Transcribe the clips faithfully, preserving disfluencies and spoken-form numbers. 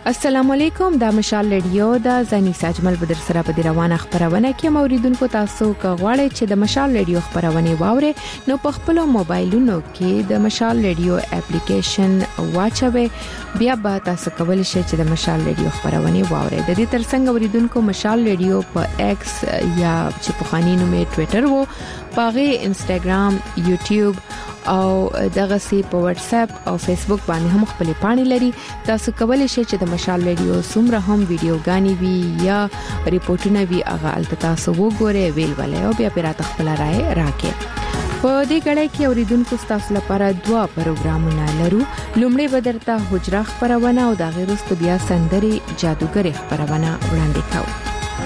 السلام علیکم، د مشال رادیو د زنی ساجمل بدر سره په روانه خبرونه کې موریدونکو تاسو کغواړئ چې د مشال رادیو خبرونه واوري نو په خپل موبایلونو کې د مشال رادیو اپلیکیشن واچوي، بیا به تاسو کولی شئ چې د مشال رادیو خبرونه واوري. د دې ترڅنګ موریدونکو مشال رادیو په ایکس یا چې په خاني نومه ټوئیټر وو، پاغه انستګرام، یوټیوب او دغه سی په واتس اپ او فیسبوک باندې هم خپل پاڼې لري. تاسو کولی شئ چې د مشال رادیو سمره هم ویډیوګانی وی یا ریپورتونه وی هغه البته تاسو وګورئ، ویل ولې او بیا پیرات خپل رائے راکې. په دې غړې کې اوریدونکو تاسو لپاره دوا پروګرامونه لرو. لومړی بدرته حجره خبرونه او د غیرست بیا سندري جادوګر خبرونه وړاندې کوو.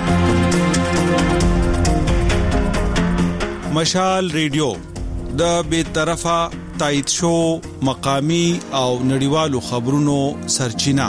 مشال رادیو د بے طرفه تایید شو مقامی او نړیوالو خبرونو سرچینه.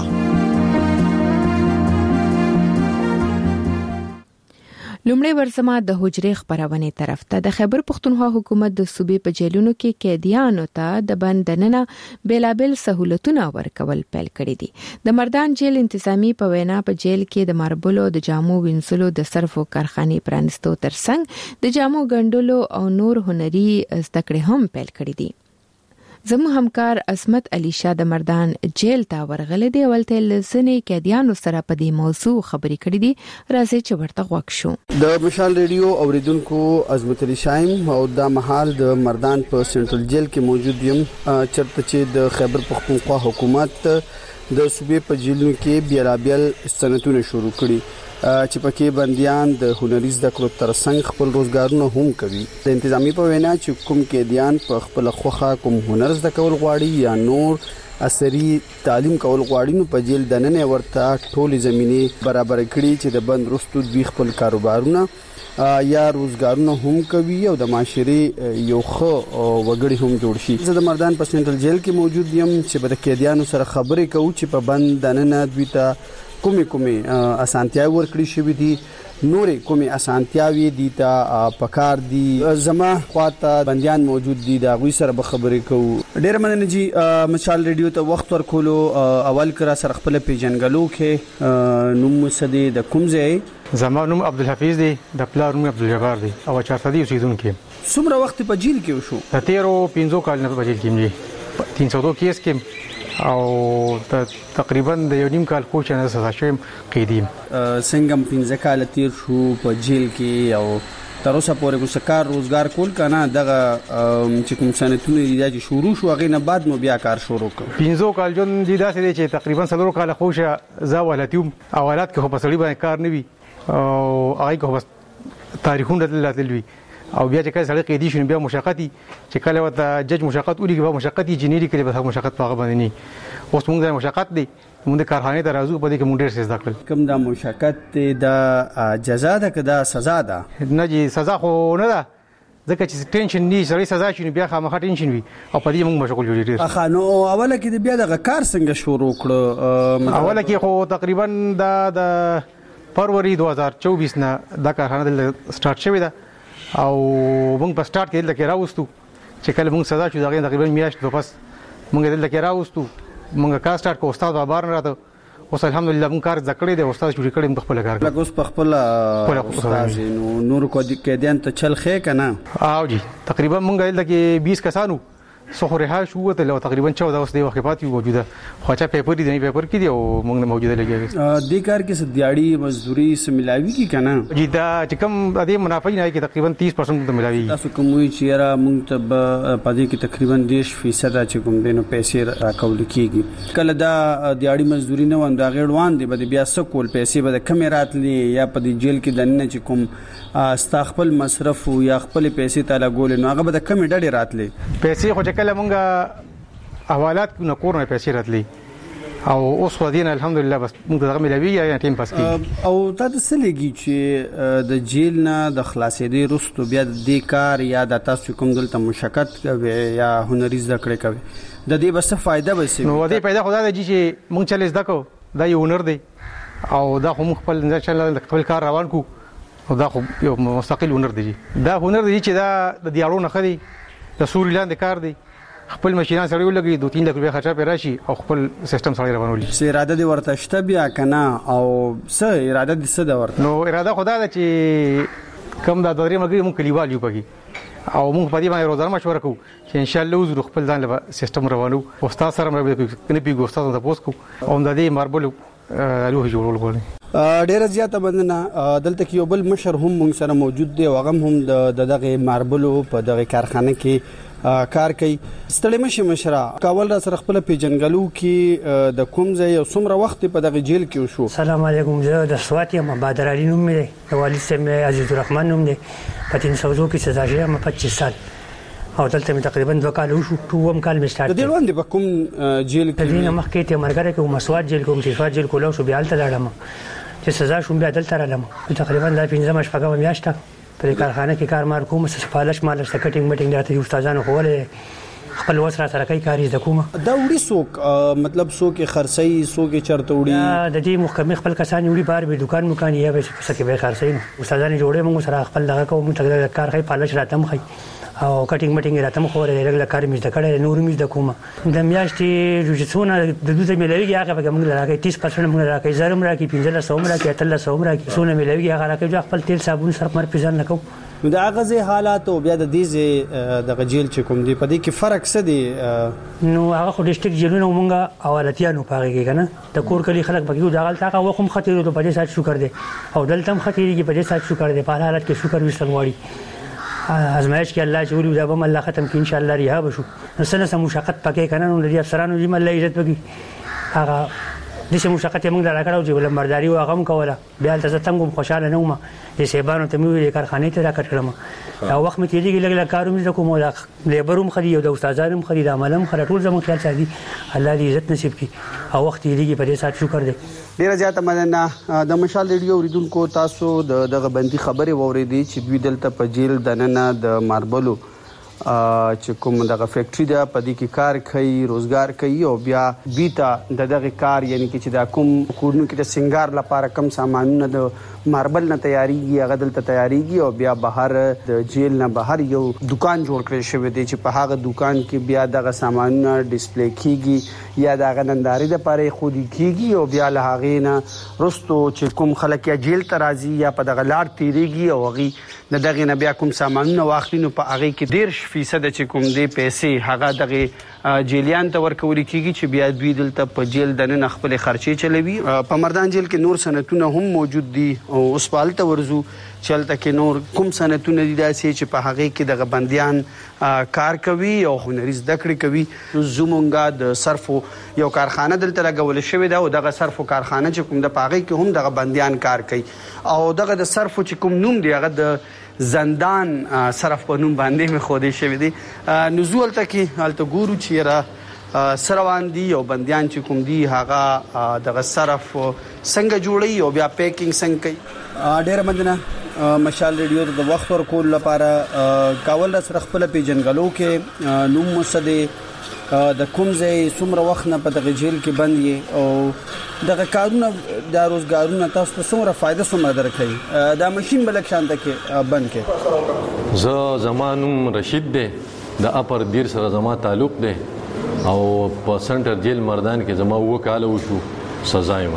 لومړی ورسمه د حجرې خبرونه طرف ته. د خیبر پختونخوا حکومت د صوبې په جیلونو کې قیدیانو ته د بندننه بیلابل سہولتونه ورکول پیل کړي دي. د مردان جیل انتظامی په وینا په جیل کې د ماربلو د جامو وینځلو د صرفو کارخانې پرانستو ترڅنګ د جامو ګندلو او نور هنري زده کړې هم پیل کړي دي. زمو همکار اسمت علي شاه د مردان جیل ته ورغله دی، ولته لسنې قیدیانو سره په دې موضوع خبرې کړې دي. راځي چې ورته غوښ شو. د مشال رادیو اوریدونکو عظمت علي شایم او د محل د مردان په سنټرل جیل کې موجود یم، چرته چې د خیبر پختونخوا حکومت د صوبې په جیلونو کې بیلابل سنتونه شروع کړي چې پکې بنديان د هنري زده کړو ترڅنګ خپل روزګارونه هم کوي. د انتظامی په وینا چې کوم قیدیان په خپل خوخه کوم هنر زده کول غواړي یا نور عصري تعلیم کول غواړي نو په جیل دننه ورته ټولې زمينه برابر کړي چې د بند رستو دوی خپل کاروبارونه یا روزګارونه هم کوي او د معاشري یو خو وګړي هم جوړ شي. زه د مردان په سنټرل جیل کې موجود یم چې د قیدیانو سره خبرې کوو چې په بند دننه دوی ته کومې کومې اسانتیاوي ورکړي شوې دي، نورې کومې اسانتیاوي دي ته پکار دي. زما خواته بنديان موجود دي، دا غوي سره به خبرې کوو. ډېر مننه جی مشال رادیو ته وخت ورکولو. اول کرا سره خپل پیژنګلو کې نوم مسدي د کوم ځای؟ زما نوم عبدالحفیظ دی، د پلار نوم عبدالجبار دی او چارسدي اوسیدونکو. څومره وخت په جیل کې وشو؟ د تیرو پنځو کالونو په جیل کې مې تین سو دو کیس کې او تقریبا د یو نیم کال کوچ نه سزا شوم قیدیم. څنګه پنځه کال تیر شو په جیل کې او تر اوسه پورې کوم کار روزګار کول کنه دغه چې کوم سنتونه دي چې شروع شو هغه نه بعد نو بیا کار شروع کړ. پنځه کال جون دي داسې دي چې تقریبا څلور کال خوشه زا ولاتیوم اولاد کې په سړی باندې کار نه وي او هغه کو بس تاریخونه دلته او بیا چې کله سړی قیدی شون بیا مشقتي چې کله وته جج مشقت ولي به مشقتي جنيري کړي به مشقت پاغه باندې نه اوس موږ د مشقت دي موږ د کارخانه ته راځو په دې کې موږ ډېر څه زده کړل. کوم د مشقت د جزا ده که د سزا ده؟ نه جی سزا خو نه ده، ځکه چې ټینشن نه سړی سزا شي بیا خامخا ټینشن وي او په دې موږ مشغول یو ډېر. اخا نو اوله کې د بیا د کار څنګه شروع کړو؟ اوله کې خو تقریبا د د فروری دوه هزار چوبیس نه د کارخانه د سٹارټ شوې ده او موږ په سٹارټ کې دلته راوستو چې کله موږ سزا شو دا تقریبا میاشت په پس موږ دلته راوستو. موږ کار سٹارټ کو استاد بابار نه راته اوس الحمدلله موږ کار ذکرې دی استاد جوړ کړم په خپل کار لکه اوس په خپل استاد نو نور کو کې دین ته چل خې کنه. او جی تقریبا موږ دلته کې بیس کسانو سو رها شو ته تقریبا چودہ اوس دی وخت پاتې موجوده خواچا پیپر دی نه پیپر کې دی او موږ موجوده لګي. د کار کې سدياړي مزدوري سملاوي کی کنه جی دا چې کوم د منافع نه کې تقریبا تیس پرسنټ ته ملاوي. تاسو کوم وی چې را موږ ته پدې کې تقریبا دېش فیصد چې کوم دینو پیسې راکول کیږي. کله دا دیاړي مزدوري نه وند غیړوان دی بده بیا سکول پیسې بده کمیرات لې یا پدې جیل کې دنه چې کوم استخپل مصرف یا خپل پیسې تعالی ګول نو هغه بده کمی ډډې راتلې پیسې خو کله مونږه حوالات نه کور نه پیسې راتلې او اوس ودین الحمدلله بس موږ دغه ملوي یا ټیم پاس کی. او تاسو سلګي چې د جیل نه د خلاصېدې رستو بیا د کار یا د تاسو کوم دلته مشقت کوي یا هنري زده کړې کوي د دې بس فائدہ به نو دې پیدا خدای دی چې موږ چلې زده کو دا یو هنر دی او دا خو خپل نظر چل خپل کار روان کو او دا خو یو مستقل هنر دی. دا هنر دی چې دا د دیارو نه خدي د سوري لاندې کار دی خپل ماشينان سره ولګي دوه تین لک روپیا خرچه پې راشي او خپل سیستم سره روانولي. څه اراده دې ورته شته بیا کنه او څه اراده دې څه ده ورته؟ نو اراده خدا ده چې کم دا دورې مګي مونږ کلیوال یو پکې او مونږ په دې باندې روزانه مشوره کوو چې ان شاء الله وزر خپل ځان له سیستم روانو او استاد سره مې نه پیګو استاد ته پوسکو او د دې ماربل الوه جوړول غواړي. ډیره زیاته مننه. دلته کې یو بل مشر هم موږ سره موجود دی او هغه هم د دغه ماربلو په دغه کارخانه کې کار کوي. ستړي مشه مشره کاول را سره خپل پیجنګلو کې د کوم ځای او څومره وخت په دغه جیل کې وشو؟ السلام علیکم. زه د سوات یم. بادر علي نوم دی. د والد صاحب عزیز الرحمن نوم دی. په تین سوزو کې سزا شوی یم پچیس سال او دلته مې تقریبا دوه کال وشو. ټوم کال مې سٹارټ. د دې وړاندې په کوم جیل کې؟ د دې مخکې ته مرګره کې مسوات جیل کوم چې سوات جیل کولاو شو بیا تل راړم چې سزا شوم بیا دلته راړم. تقریبا دا پنځه شپږم میاشته په کارخانه کې کار مار کوم څه پالش مالش ته کټینګ میټینګ راته استادانو خوله خپل وسره سره کوي کاری د کومه دا وړي سوک مطلب سوک خرڅي سوک چرته وړي د دې محکمه خپل کسان وړي بار به دکان مکان یې به څه کې به خرڅي استادانو جوړې موږ سره خپل دغه کوم ته کار کوي پالش راته مخي او کټینګ میټینګ راته مخ ورې رګل کار مې د کړه نور مې د کومه د میاشتې جوجسونه د دوی ملوي هغه به موږ راکې تیس پرسنټ موږ راکې زرم راکې پنځه سو راکې اتل سو راکې سونه ملوي هغه راکې خپل تیل صابون صرف مر پیژن نکو. دا غزه حالات او بیا د دې د جیل چې کوم دی په دې کې فرق څه دی؟ نو هغه خو ډیسټریکټ جیلونو مونږه اولتیانو پاره کې کنه د کور کلی خلک پکې دا غلطه هغه وخت خطر ته په دې سات شکر دی او دلته هم خطر کې په دې سات شکر دی په حالت کې شکر وستل وړي ازمایش کې الله چې ولې دا به الله ختم کې ان شاء الله رها بشو. نو سنه سم مشقت پکې کنه نو لري افسرانو دې الله عزت پکې هغه د شي مشقت موږ دا راکړو چې ولمبرداري او هغه کوله بیا تاسو څنګه خوشاله نه ومه د سیبانو ته مې کارخانه ته راکړم او وخت مې تیریږي لګ لګ کارو مې کوم ولا لیبروم خدي او د استادانو خدي د عملم خره ټول زموږ خیال ساتي الله دې عزت نصیب کړي او وخت تیریږي په دې سات شکر دې. ډیره زیاته مننه. د مشال ریډیو اوریدونکو تاسو دغه بندي خبره ووریدي چې دوی دلته په جیل دننه د ماربلو چې کوم دغه فیکټری ده په دې کې کار کوي روزګار کوي او بیا بیتا دغه کار یعنی چې دا کوم کورونو کې د سنگار لپاره کم سامانونه د ماربل نه تیاریږي هغه دلته تیاریږي او بیا بهر د جیل نه بهر یو دکان جوړ کړی شوی دی چې په هغه دکان کې بیا دغه سامانونه ډیسپلی کیږي یا دغه ننداري د لپاره خودي کیږي او بیا له هغه نه رستو چې کوم خلک یا جیل ته راځي یا په دغه لار تیریږي او هغه دغه نه بیا کوم سامانونه واخلي نو په هغه کې ډیر فیصد چې کوم دی پیسې هغه دغه جیلیان ته ورکول کیږي چې بیا دوی دلته په جیل دننه خپل خرچي چلوي. په مردان جیل کې نور سنتونه هم موجود دي او اوس پالته ورزو چلته کې نور کوم سنتونه دي داسې چې په هغه کې دغه بنديان کار کوي او هنري زده کړې کوي. زمونږه د صرفو یو کارخانه دلته لګول شوې ده او دغه صرفو کارخانه چې کوم د پاغې کې هم دغه بنديان کار کوي او دغه د صرفو چې کوم نوم دی هغه د زندان صرف په نوم باندې مې خوده شوی دی. نزول ته کې حالت ګورو چې را سروان دي او بنديان چې کوم دي هغه دغه صرف څنګه جوړي او بیا پیکینګ څنګه کوي. ډېر مننه مشال ریډیو د وخت ورکول لپاره کاول سره خپل پیجنګلو کې نوم مسده د کوم ځای څومره وخت نه په دغه جیل کې بند یې او دغه کارونه د روزګارونه تاسو ته څومره فائدہ څومره درکړي دا ماشين بلک شانته کې بند کې. زه زمانم رشید دی د اپر دیر سره زما تعلق دی او په سنټر جیل مردان کې زما وکاله وشو سزا ما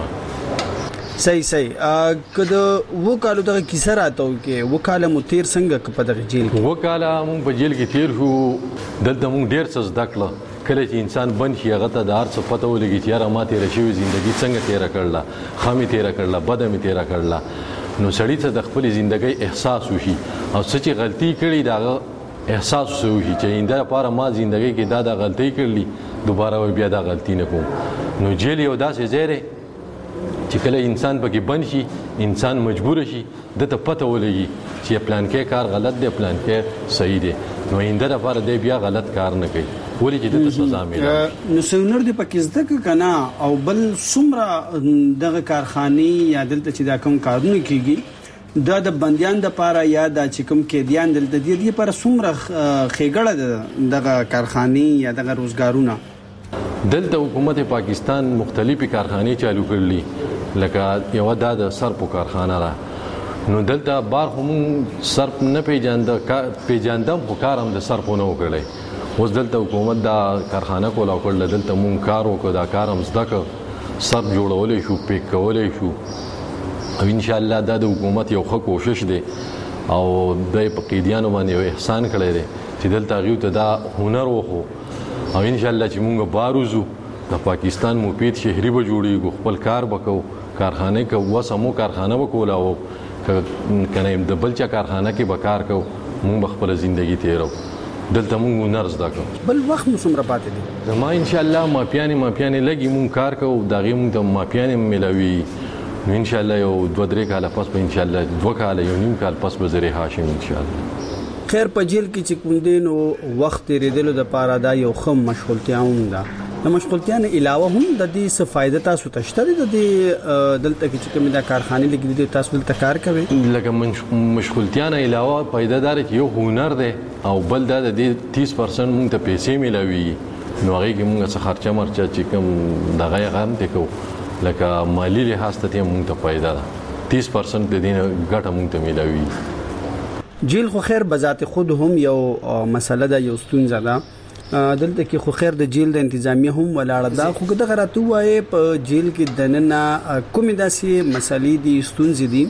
صحیح صحیح کله وکاله دغه کیسه راته کې وکاله مو تیر څنګه په دغه جیل کې وکاله مونږ په جیل کې تیر شو دلته مونږ ډیر څه زده کړل. کله چې انسان بند شي هغه ته د هر څه پته ولګي چې یاره ما تېره شوې زندګي څنګه تېره کړله ښه مې تېره کړله بده مې تېره کړله نو سړي ته د خپلې زندګۍ احساس وشي او څه چې غلطي کړي د هغه احساس وشي چې آینده لپاره ما زندګۍ کې دا د غلطۍ کړلي دوباره بیا دا غلطي نه کوم. نو جیل یو داسې ځای دی چې کله انسان پکې بند شي انسان مجبور شي دته پته ولګي چې پلان کې کار غلط دی پلان کې صحیح دی نو آینده لپاره دی بیا غلط کار نه کوي ولې چې دته سزا ملي. نو سونر دی پکې زده کنه او بل څومره دغه کارخانه یا دلته چې دا کوم کارونه کیږي دا د بنديان د لپاره یا د چې کوم کېدیان دلته دی دی پر څومره خېګړه دغه کارخانه یا دغه روزګارونه. دلته حکومت پاکستان مختلفي کارخانه چالو کړلي لکه یو د صرفو کارخانه را نو دلته بار هم صرف نه پیژاند پیژاندم خو کار هم د صرفو نه وکړي اوس دلته حکومت دا کارخانه کولا کړل دلته مونږ کار وکړو دا کار هم زده کړ سر جوړولې شو پیک کولې شو او ان شاء الله دا د حکومت یو ښه کوشش دی او د قیدیانو باندې یو احسان کړی دی چې دلته غیو ته دا هنر وخو او ان شاء الله چې مونږ باروزو د پاکستان مفید شهري به جوړیږو خپل کار وکړو کارخانه کې وسمو کارخانه وکولا او کنه د بلچا کارخانه کې به کار کو مونږ خپل ژوندۍ تیرو دلته مونږ نرز دا کو بل وخت مو څومره پاتې دي زما ان شاء الله مافیانی مافیانی لګي مونږ کار کو دا غي مونږ ته مافیانی ملوي ان شاء الله یو دوه درې کاله پس به ان شاء الله دوه کاله یو نیم کال پس به زری هاشم ان شاء الله خیر په جیل کې چې کوم دین او وخت ریدلو د پاره دا یو خم مشغولتیا هم ده د مشغولتیا نه علاوه هم د دې څه فائدہ تاسو ته شته د دې دلته کې چې کوم دا کارخانه لګې دي تاسو دلته کار کوي لکه مشغولتیا نه علاوه فائدہ دار چې یو هنر ده او بل دا د تیس پرسنټ مونږ ته پیسې ملوي نو هغه کې مونږ څه خرچه مرچه چې کوم دغه غم ته کو لکه مالی لحاظ ته مونږ ته فائدہ ده تیس پرسنټ د دې ګټه مونږ ته ملوي جیل خو خیر بذات خود هم یو مسله ده یو ستونزه ده دلته کې خو خیر د جیل د انتظامیه هم ولاړه ده خو دغه راته وایي په جیل کې دننه کومې داسې مسلې دي ستونزې دي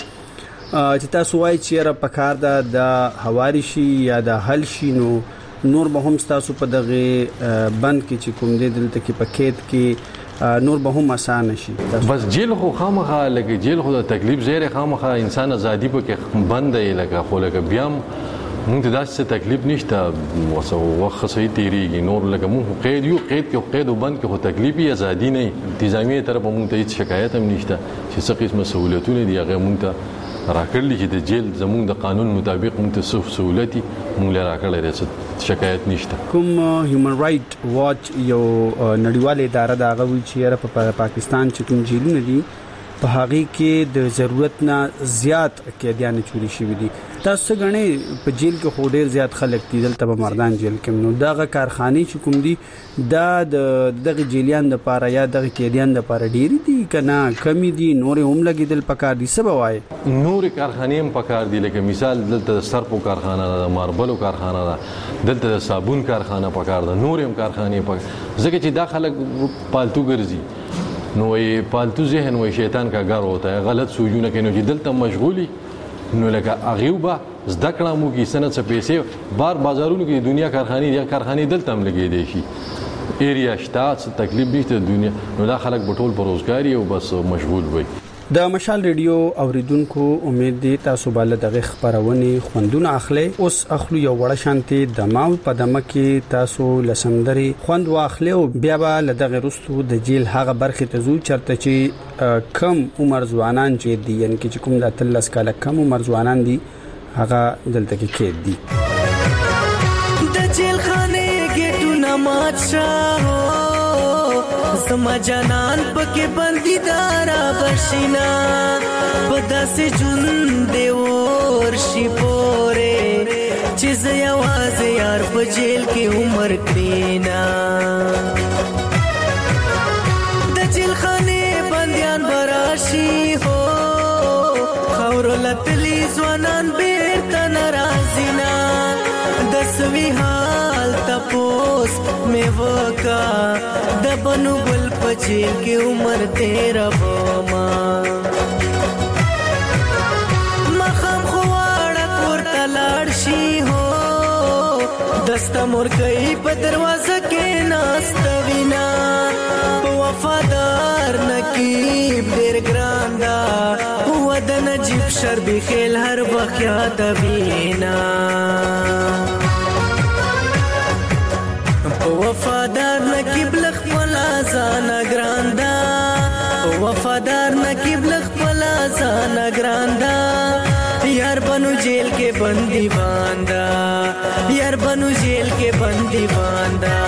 چې تاسو وایي چې را پکار ده د حواري شي یا د حل شي نو نور به هم تاسو په دغه بند کې چې کوم دي دلته کې پکېت کې نور به هم آسان شي بس جیل خو خامخا لکه جیل خو د تکلیف زیره خامخا انسان ازادي په کې بند دی لکه خو لکه بیا مونږ ته داسې تکلیف نشته وسو وخت صحیح تیریږي نور لکه مونږ قید یو قید کې قید وبند کې خو تکلیفي ازادي نه انتظامی طرف مونږ ته هیڅ شکایت هم نشته چې څه قسمه سہولتونه دي هغه مونږ ته راکړل چې د جیل زموږ د قانون مطابق مونږ ته څه سہولتي مونږ لاره راکړل شکایت نشته کوم هیومن رائټ واچ یو نړیواله اداره دا غوي چې په پاکستان چې کوم جیلونه دي په هغه کې د ضرورت نه زیات قیدیان چوری شوی دي تاسو غني په جیل کې خو ډیر زیات خلک دي دلته په مردان جیل کې نو دغه کارخانه چې کوم دي دا دغه جیلیان د پاره یا دغه قیدیان د پاره ډیر دي کنه کمی دي نور هم لګیدل پکار دي سبا وای نور کارخانه هم پکار دي لکه مثال دلته سرپو کارخانه ده ماربلو کارخانه ده دلته صابون کارخانه پکار ده نور هم کارخانه پکار ځکه چې دا خلک پالتو ګرځي نو یې پالتو ذهن و شیطان کا غار ہوتا ہے غلط سوچونه کینو چې دلته مشغولي نو لکه اغیوبه زده کړه مو کې سنت څه پیسې بار بازارونو کې دنیا کارخانه یا کارخانه دلته هم لګې دي شي ایریا شتات تکلیف نشته دنیا نو دا خلک بټول پر روزګاری او بس مشغول وي د مشال ریډیو اوریدونکو امید دي تاسو بل دغه خبرونه خوندونه اخلي اوس اخلو یو وړ شانتي دماو په دمه کې تاسو لسمندري خوند واخلي او بیا به لدغه رستو د جیل هغه برخه ته زو چرته چې کم عمر ځوانان چې دي یعنی چې کوم د تلس کاله کم عمر ځوانان دي هغه دلته کې کې دي د جیل خانه ګټونه مات شاو سما جانان پکې بندي دارا بشینا پدا سے جون دی اور شي پوره چې زیا واز یار په جیل کې عمر کینا د جیل خانه بنديان براشي هو خور لتلی ځوانان بیرته ناراضینا د سوي حال تپوس می وکا د بنو ګل پچیل کې عمر تیرا بما مخم خواړه کور تلاړ شي هو دستا مور کوي په دروازه کې ناستوینا په وفادار نقیب ډیر ګران دا هو د نجیب شربي خیل هر وخت یاد وینا وفادار نقیب لخ پلا زانا گراندا وفادار نقیب لخ پلا زانا گراندا یار بنو جیل کے بندی باندا یار بنو جیل کے بندی باندا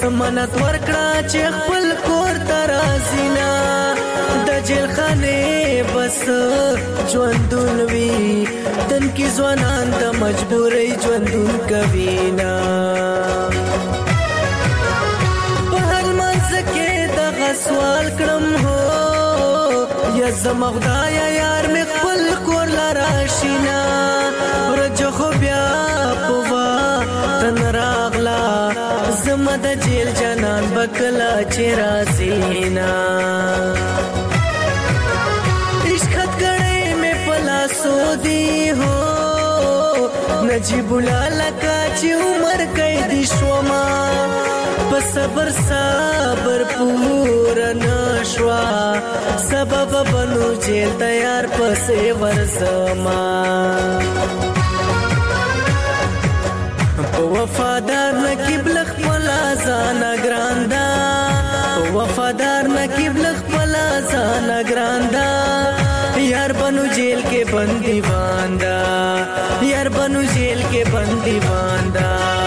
سمنت ورکړه چې خپل کور ته راځي نه د جیل خانې بس ژوندون وي تن کې ځوانان د مجبورۍ ژوندون کوي نه په هر منځ کې دغه سوال کړم هو یا زما خدایه یار مې خپل کور له راشي نه ورځو خو بیا په وطن راغله زما د جیل جانان به کله چې راځي نه عشق خط کړی مې په لاسو دی هو نجیب الله لکه چې عمر قیدي شوما په صبر صبر پورا نشوا سبب بنو جیل تیار پسې ورزما په وفادار نکیب لخ پلا زانا ګراندا په وفادار نکیب لخ پلا زانا ګراندا یار بنو جیل کې بندي واندا یار بنو جیل کې بندي واندا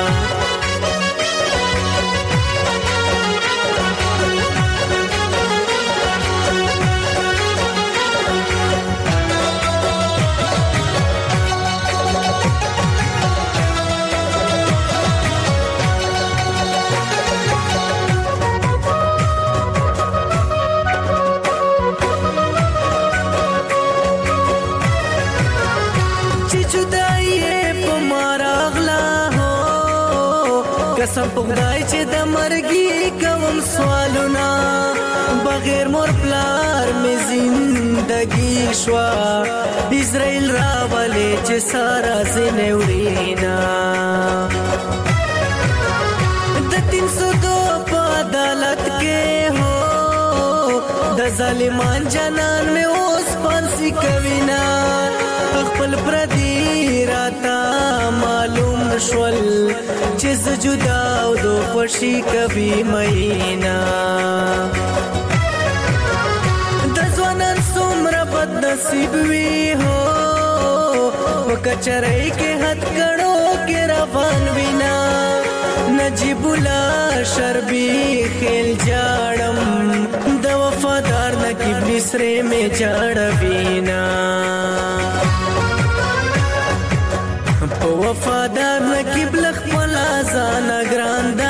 قسم په خدای چې د مرګي کوم سوالونه بغیر مور پلار می زندگی شوا اسرائیل راولې چې سارا زنه ورینا د تین سو دو په عدالت کې هو د ظالمان جنان می اوس پانسی کوینا خپل پردي راتا معلوم شول چې ز جدا او دو خوشي کبي مېنا د ځوانان څومره بد نصیب وي هو وکچرای کې هات کړو کې روان وینا نجیب الله شربي خیل جاړم د وفادار نکیب نسره می جاړ وینا وفادار نکیب لخ پلا زانا ګراندا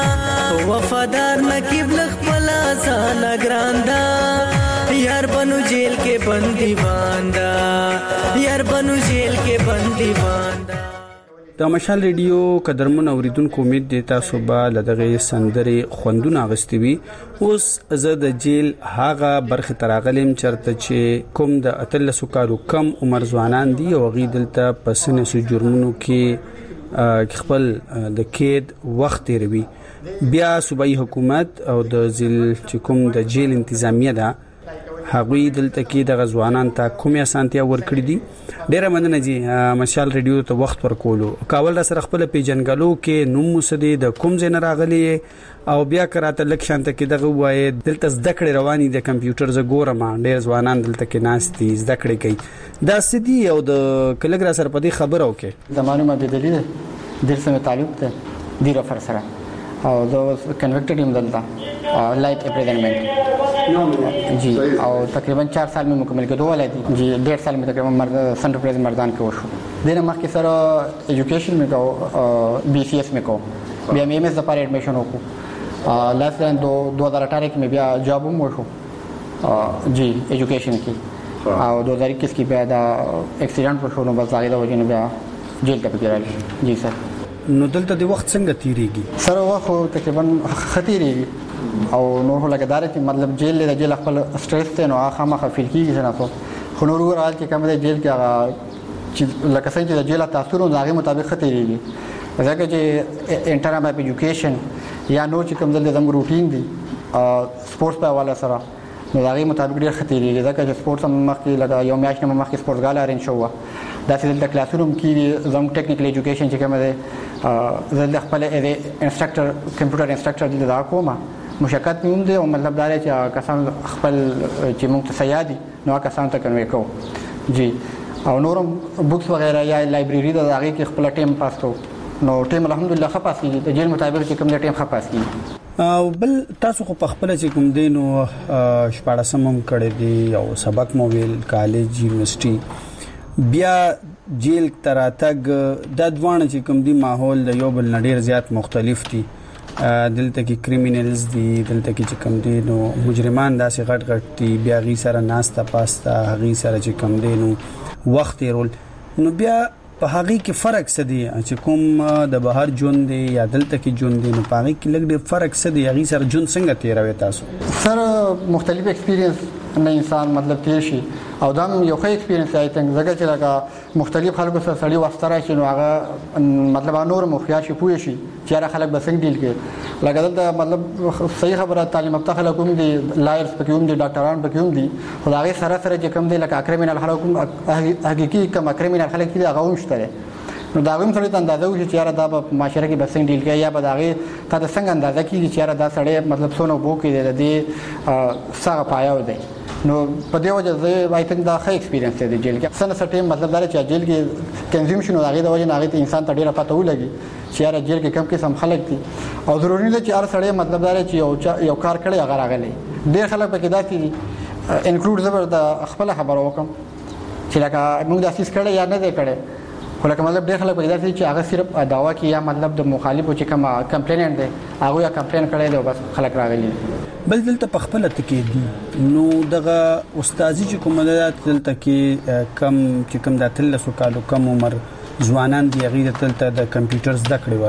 وفادار نکیب لخ پلا زانا ګراندا یار بنو جیل کې بندي واندا یار بنو جیل کې بندي واندا د مشال ریډیو قدرمن اوریدونکو امید دی تاسو به لدغه سندري خوندونه غستې وي اوس زه د جیل هاغه برخه تراغلم چرته چې کوم د اتلسو کالو کم عمر ځوانان دي او غي دلته پسنه سو جرمونو کې خپل د کېد وخت تیروي بیا صوبایي حکومت او د ځل چې کوم د جیل انتظامیه ده هغوی دلته کې د غزوانان ته کومه اسانتیا ورکړي دي ډیره مننه جی مشال ریډیو ته وخت ورکولو کاول را سره خپل پیجنګلو کې نوم مسدي د کوم ځای نه راغلي او بیا کراته لک شانته کې دغه وای دلته زده کړې رواني د کمپیوټر ز ګورم ډیر ځوانان دلته کې ناشتي زده کړې کوي دا سدي او د کلګ را سره په دې خبرو کې زمانه ما بدلی ده درسمه تعلق ته ډیر فر سره او دا کنویکټډ یم دلته لایټ اپریزنمنٹ जी और तकरीबन चार साल में मुकम्मल के दो वाले थी जी डेढ़ साल में तकरीबन मर्द सेंट्रल प्रेस मर्दान के वशु देना मख के सर एजुकेशन में को बीसीएस में को बी एम एम एस द पर एडमिशन हो लास्ट टाइम दो दो हज़ार अठारह में भी जॉब में वशु जी एजुकेशन की और दो हज़ार इक्कीस की पैदा एक्सीडेंट वशु नो बस आगे वजह ने जेल का पिक्चर जी sir نو دلته د وخت څنګه تیریږي سره وخت تقریبا خطیریږي او نو هله کدار چې مطلب جیل له جیل خپل سټریس ته نو هغه مخه فیل کیږي نه تاسو خو نور ورال چې کوم د جیل کې هغه چې لکه څنګه چې د جیل تاثیر نو هغه مطابق خطیریږي ځکه چې انټرنل اپ ایجوکیشن یا نو چې کوم د زموږ روټین دی سپورتس په حواله سره نو هغه مطابق ډیر خطیریږي ځکه چې سپورتس مخکې لکه یو میاشت نه مخکې سپورتس غاله ارین شو دا چې د کلاسروم کې زموږ ټیکنیکل ایجوکیشن چې کوم دی زه د خپل انسټرکټر کمپیوټر انسټرکټر د دا کومه مشکل نوم دی او مطلب دا چې کسان خپل چې موږ ته سیادي نو کسان ته کنوي کو جی او نورم بوکس وغیرہ یا لایبرری د هغه کې خپل ټیم پاستو نو ټیم الحمدلله خپاس کیږي د جیل مطابق چې کوم ټیم خپاس کیږي. او بل تاسو خو په خپل چې کوم دینو شپاړسم هم کړی دی او سبق مو ویل کالج یونیورسيټي بیا جیل تراتګ د دوانه چې کوم دی ماحول د یو بل نډیر زیات مختلف دي. دلته کې کریمینلز دي، دلته کې چې کوم دي نو مجرمان داسې غټ غټ دي، بیا غي سره ناستا پاستا غي سره چې کوم دي نو وخت رول نو بیا په هغه کې فرق څه دی چې کوم د بهر ژوند دی یا دلته کې ژوند دی نو په هغه کې لږ ډېر فرق څه دی هغه سره ژوند څنګه تیروي تاسو سره مختلف ایکسپیرینس نه انسان مطلب تیر شي او دا یو ښه ایکسپیرینس آی تھنک زګر چې لکه مختلف خلکو سره سړی واستره شي نو هغه مطلب نور مخیا شي پوي شي چې هر خلک به څنګه ډیل کوي لکه دلته مطلب صحیح خبره تعلیم یافته خلک هم دي، لایرز پکې هم دي، ډاکټران پکې هم دي، خو هغه سره سره چې کوم دي لکه کریمینل خلک هم حقيقي کوم کریمینل خلک دي هغه هم شته نو دا هم سره اندازه وشي چې یاره دا په معاشره کې بسنګ ډیل کوي یا به دا غي تا د څنګه اندازه کیږي چې یاره دا سړی مطلب سونو بو کې د دې سره پایاو دی نو په دې وجه زه وايي ته دا ښه ایکسپیرینس دی جیل کې سن سټیم مطلب دا چې جیل کې کنزیومشن او هغه د وجه نه هغه ته انسان ته ډیره پته ولګي چې یاره جیل کې کم قسم خلک دي او ضروري نه چې هر سړی مطلب دا چې یو یو کار کړي هغه راغلی ډیر خلک پکې دا چې انکلود زبر د خپل خبرو وکم چې لکه موږ د اساس کړي یا نه دی کړي ولکه مطلب ډېر خلک پیدا دي چې هغه صرف داوا کوي یا مطلب د مخالفو چې کوم کمپلیننټ دی هغه یا کمپلین کړی دی او بس خلک راغلي بل دلته په خپل تکي دي نو دغه استادي چې کوم دلته کې کم چې کوم د تلسو کالو کم عمر ځوانان دی غیر دلته د کمپیوټر زده کړې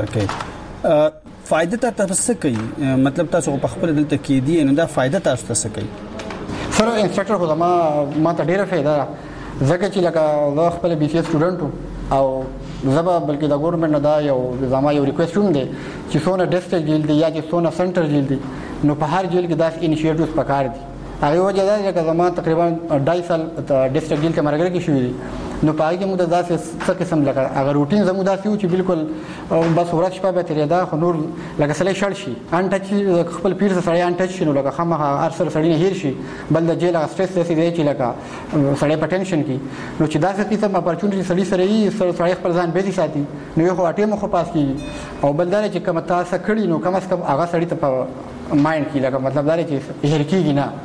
ورکې فائدہ تاسو کوي مطلب تاسو په خپل دلته کې دي نو دا فائدہ تاسو ته کوي سره انسټرکټر خو ما ما ته ډیره فائدہ زکه چې لکه زه خپل بي سي سټوډنټ او زبا بلکې د ګورنمنت نه دا یو زما یو ریکوست هم دی چې څونه ډیسټریکټ جیل دی یا چې څونه سنټر جیل دی نو په هر جیل کې داسې انیشیټیوز پکار دي هغه وجه دا چې زما تقریبا ډای سال ډیسټریکټ جیل کې مرګ کې شوې دي نو په هغه کې موږ داسې څه قسم لکه هغه روټین زموږ داسې و چې بالکل بس ورځ شپه به تیرې دا خو نور لکه سړی شړ شي ان ټچ خپل پیر سره سړی ان ټچ شي نو لکه خامخا هر سره سړی نه هیر شي بل د جیل هغه سټریس داسې دی چې لکه سړی په ټینشن کې نو چې داسې قسم اپورچونټی سړی سره یې سړی خپل ځان بیزي ساتي نو یو خو اټیم خو پاس کیږي او بل دا چې کوم تاسو کړی نو کم از کم هغه سړی ته په مایند کې لکه مطلب دا چې هیر کیږي نه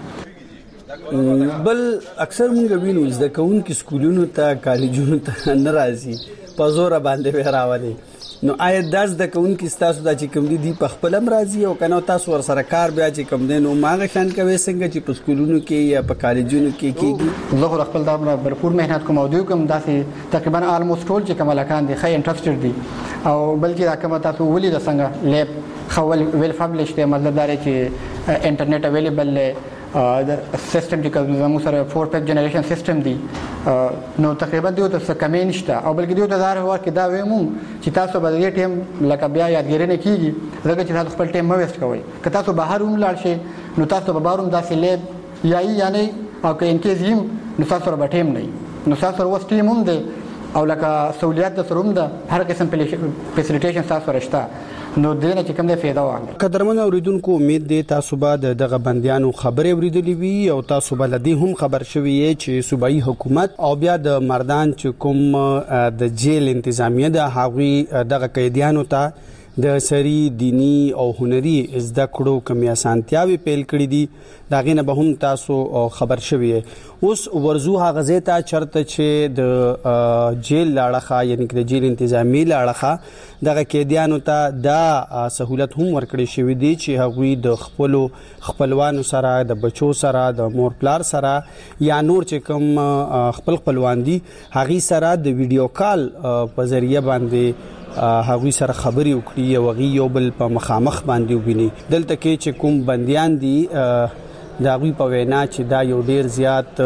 بل اکثر موږ وینو زده کوونکي سکولونو ته کالجونو ته ناراضي په زور باندې وراولي نو آیا داس د کوونکي تاسو د چې کوم دي په خپل راضي او کنه تاسو ور سره کار بیا چې کوم دي نو ماغه شان کوي څنګه چې په سکولونو کې یا په کالجونو کې کېږي زه خپل دا برپور مهنت کوم او دوی کوم داسې تقریبا الموست ټول چې کوم لکان دي خې انټرستډ دي او بلکې دا کوم تاسو ولې د څنګه لیب خول ویل پبلش دی مطلب دا چې انټرنیټ اویلیبل د سیستم چې زموږ سره فور پیک جنریشن سیستم دی نو تقریبا دیو ته کمې نشته او بلکې دیو ته دار هوا کې دا ویمو چې تاسو به دې ټیم لکه بیا یادګیري نه کیږي ځکه چې تاسو خپل ټیم مو ویسټ کوئ که تاسو بهر هم لاړ شئ نو تاسو به بهر هم داسې لیب یا یا نه او که ان کیس یم نو تاسو سره به ټیم نه نو تاسو سره وس ټیم هم دی او لکه سہولیات د سره هم ده هر قسم فیسیلیټیشن تاسو سره شته نو دینه چې کوم د فایده واغله قدرمن اوریدونکو امید دی تاسو به دغه بنديانو خبرې اوریدلې وي او تاسو به لدی هم خبر شوي چې صوبایي حکومت او بیا د مردان چې کوم د جیل انتظامیه د هغوی دغه قیدیانو ته د سری دینی او هنري زده کړو کوم اسانتیاوي پیل کړې دي دا غینه به هم تاسو خبر شوي اوس ورزو هغه زیته چرته چې د جیل لاړخه یعنی د جیل انتظامی لاړخه دغه قیدیانو ته دا سہولت هم ورکړې شوې دي چې هغوی د خپل خپلوانو سره د بچو سره د مور پلار سره یا نور چې کوم خپل خپلوان دي هغوی سره د ویډیو کال په ذریعہ باندې هغوی سره خبري وکړي او هغوی یو بل په مخامخ باندې وبیني دلته کې چې کوم بنديان دي دا غوی په وینا چې دا یو ډیر زیات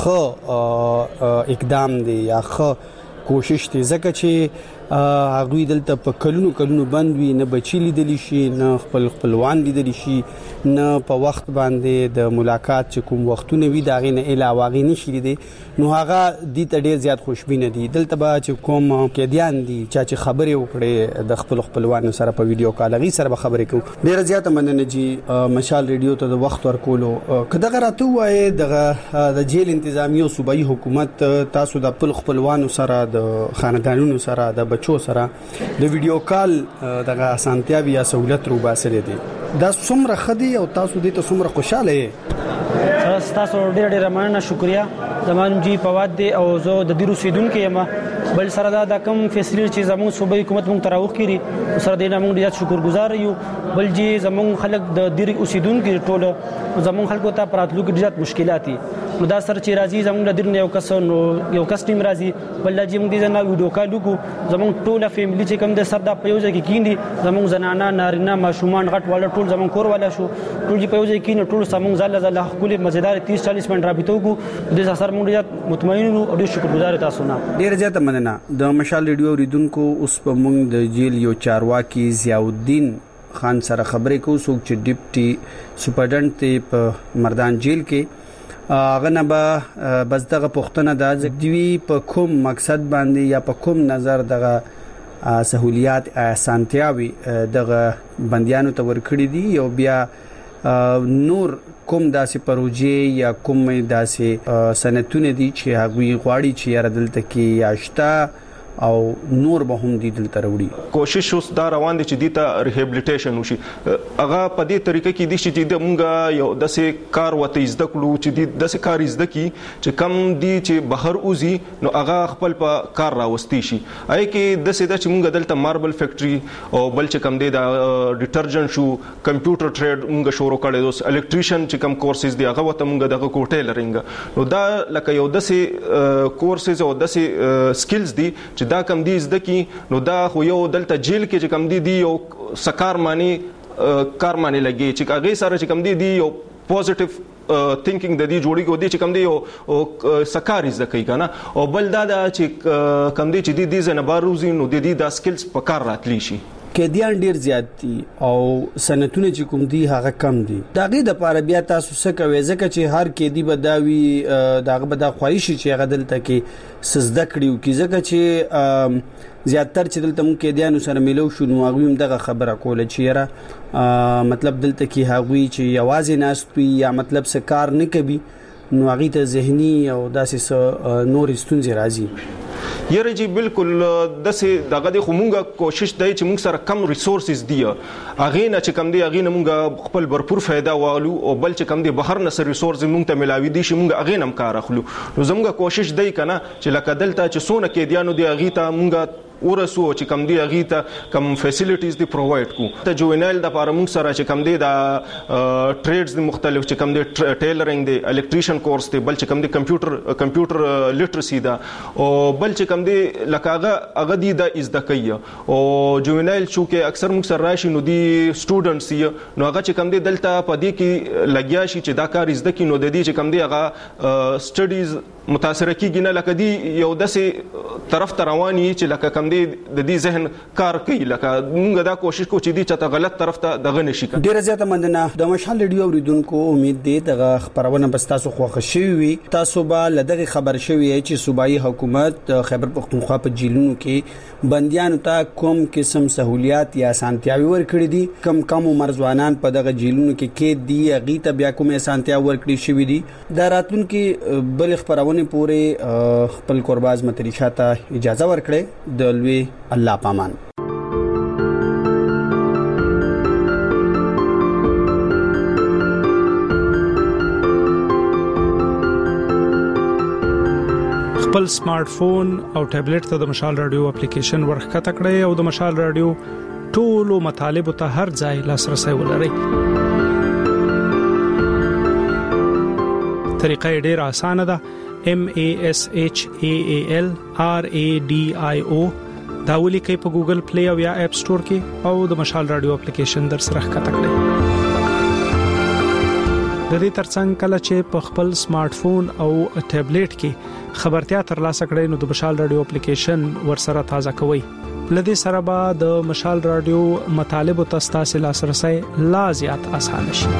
خو اقدام دی یا خو کوشش دی ځکه چې هغوی دلته په کلونو کلونو بند وي نه بچی لیدلی شي نه خپل خپلوان لیدلی شي نه په وخت باندې د ملاقات چې کوم وختونه وي دا غي نه علاوه غي نشي دي نو هغه د ته ډیر زیات خوشبینه دي دلته به چې کوم قیدیان دي چې خبرې وکړي د خپل خپلوانو سره په ویډیو کال غي سره خبرې کوي ډیر زیات مننه جی مشال ریډیو ته د وخت ورکولو کداغه راته وای دغه د جیل انتظامی او صوبایي حکومت تاسو د خپل خپلوانو سره د خاندانونو سره د بچو سره د ویډیو کال دغه اسانتیا یا سہولت رو باسره دي دا څومره خدي او تاسو دې ته څومره خوشاله یې تاسو ډېر ډېر مننه شکریا زمون جی پواد دی او زه د دې رسیدونکو یم بل سره دا د کم فیصله چې زمون صوبې حکومت مونږ تراوخ کړي سره دې موږ ډېر شکرګزار یو بل جی زمون خلک د دې اوسیدونکو ټوله زمون خلکو ته پراتلو کې ډېر مشکلات دي نو دا سره چې راځي زمون د دې یو کس نو یو کس ټیم راځي بل جی موږ دې نه ویډیو کال وکړو زمون ټوله فیملی چې کوم د سر د پيوځه کې کیندي زمون زنانه نارینه ماشومان غټ والا ټول زمون کور والا شو ټول جی پيوځه کې نه ټول زمون زله زله خپل مزیدار تیس چالیس منټ رابطه وکړو د اثر موږ ډېر مطمئن او ډېر شکرګزار تاسو نه ډېر زیاته مننه د مشال ریډیو ریدونکو اوس په موږ د جیل یو چارواکي ضیاءالدین خان سره خبرې کوو څوک چې ډیپټي سپرډنټ په مردان جیل کې هغه نه به بس دغه پښتنه د دوی په کوم مقصد باندې یا په کوم نظر دغه سہولیات اسانتیاوي دغه بنديانو ته ورکړي دي او بیا نور کوم داسې پروژې یا کوم داسې سنتونه دي چې هغه غواړي چې یاره دلته کې یاشتا او نور به هم دي دلته وروړي کوشش اوس دا روان دي چې دیته ریهابلیټیشن وشي هغه په دې طریقه کې دي چې د مونږه یو داسې کار وته زده کړو چې د داسې کار زده کی چې کم دي چې بهر اوزي نو هغه خپل په کار راوستي شي اې کې داسې د چې مونږ دلته ماربل فیکټري او بل چې کم دي دا ډیټرجنټ شو کمپیوټر ټریډ مونږ شروع کړی دوس الکتریشن چې کم کورسز دي هغه وته مونږ دغه کوټه لرنګ نو دا لکه یو داسې کورسز او داسې سکلز دي دا کم دي زده کی نو دا خو یو دلته جیل کې چې کم دي دی یو سکار معنی کار معنی لګي چې هغه سره چې کم دي دی یو پوزټیو تھینکینګ د دې جوړی کو دي چې کم دي یو سکار زده کوي کنه او بل دا چې کم دي چې دي د زنباروزي نو د دې د سکلز په کار راتلی شي کېدیان ډیر زیات دي او سنتونه چې کوم دي هغه کم دي دغه د پاره بیا تاسو څه کوي ځکه چې هر کېدی بداوي دغه بدا خواهش چې هغه دلته کې سزده کړیو کی ځکه چې زیاتره چې دلته مونږ کېدیان سره ملو شو نو هغه هم دغه خبره کوله چې یاره مطلب دلته کې هغه چې یوازې ناستوي یا مطلب څه کار نه کوي نو هغه ته ذهني او داسې نور ستونزې راځي یره جی بالکل دسه دغه د خمونګه کوشش دی چې موږ سره کم ریسورسز دی اغه نه چې کم دی اغه نه موږ خپل برپور فائدہ والو او بل چې کم دی بهر نه سر ریسورس موږ ته ملاوي دي چې موږ اغه نم کار اخلو نو زموږه کوشش دی کنه چې لکه دلته چې سونه کې دیانو دی اغه ته موږ ورسو چې کم دی اغه ته کم فیسیلیټیز دی پرووایډ کو ته جوینایل د پاره موږ سره چې کم دی دا ټریډز دی مختلف چې کم دی ټیلرینګ دی الکتریشن کورس دی بل چې کم دی کمپیوټر کمپیوټر لیټرسي دا او بل چې کم دی لکه هغه دی د از د کوي او جوینایل شو کې اکثر موږ سره راشي نو دی سټوډنټس یې نو هغه چې کم دی دلته په دې کې لګیا شي چې دا کار از د کې نو د دې چې کم دی هغه سټډیز متاثر کیږي نه لکه دی یو داسې طرف ته رواني چې لکه کم دی د دې ذهن کار کوي لکه موږ دا کوشش کوو چې دی چې غلط طرف ته دغه نشي کړي ډیره زیاته مننه د مشال ریډیو اوریدونکو امید دی دغه خبرونه بس تاسو خوښ شوي وي تاسو به لدغه خبر شوي چې صوبایي حکومت خیبر پختونخوا په جیلونو کې بنديانو ته کوم قسم سہولیات یا اسانتیاوي ورکړي دي کم کم عمر ځوانان په دغه جیلونو کې کې دی اغي ته بیا کوم اسانتیا ورکړي شوي دي دا راتلونکي بل خبرونه پورې خپل قرباز متری شاته اجازه ورکړي د لوی الله پامان خپل سمارټ فون او ټابلیټ ته د مشال رادیو اپلیکیشن ورخته کړئ او د مشال رادیو ټولو مطالب ته هر ځای لاسرسي ولرئ طریقه ډېر اسانه ده M A S H A A L R A D I O دا ولیکئ په ګوګل پلی او یا اپ سٹور کې او د مشال رادیو اپلیکیشن در سره ښکته کړئ د دې ترڅنګ کله چې په خپل سمارټ فون او ټابلیټ کې خبرتیا ترلاسه کړئ نو د مشال رادیو اپلیکیشن ور سره تازه کوئ لدې سره به د مشال رادیو مطالب او تاسو لاسرسي لا زیات اسانه شي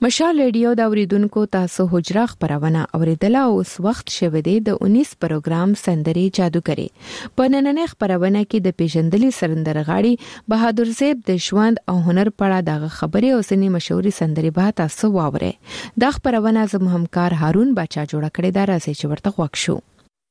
مشال ریډیو د اوریدونکو تاسو حجره خبرونه اوریدله او اوس وخت شوه دی د انیس پروګرام سندري جادوګری په نننې خبرونه کې د پیژندلي سندرغاړي بهادر زیب د ژوند او هنر په اړه د خبرې او سني مشهوري سندري به تاسو واورئ. د خبرونه زموږ همکار هارون بچا جوړ کړی دا راځي چې ورته وښه شو.